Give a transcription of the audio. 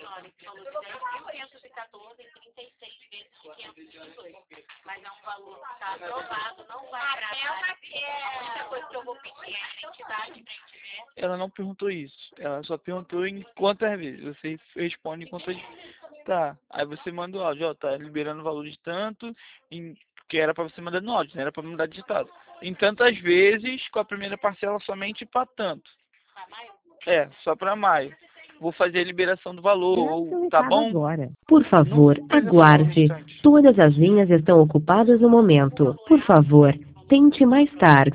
Ele falou de 10.514 e 36 vezes 522. Mas é um valor que está aprovado, não vai atrasar. A única coisa que eu vou pedir é a identidade, quem tiver. Ela não perguntou isso. Ela só perguntou em quantas vezes. Você responde em quantas. Tá. Aí você manda o áudio, ó, tá liberando o valor de tanto, que era pra você mandar no áudio, não era pra mandar digitado. Em tantas vezes, com a primeira parcela somente pra tanto. Tá, maio? É, só pra maio. Vou fazer a liberação do valor, ou, tá bom? Agora. Por favor, Não precisa falar o aguarde. restante. Todas as linhas estão ocupadas no momento. Por favor, tente mais tarde.